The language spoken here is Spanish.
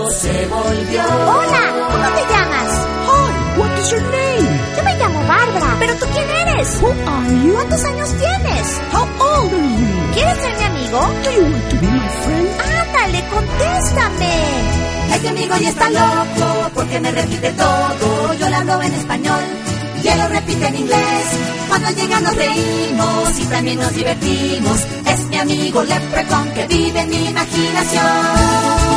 loco se volvió. Hola, ¿cómo te llamas? Hi, what is your name? Yo me llamo Bárbara. ¿Pero tú quién eres? Who are you? ¿Cuántos años tienes? How old are you? ¿Quieres ser mi amigo? Do you want to be my friend? Ándale, contéstame. Este amigo ya está loco porque me repite todo. Yo le hablo en español y él lo repite en inglés. Cuando llega nos reímos y también nos divertimos. Es mi amigo Leprechaun que vive en mi imaginación.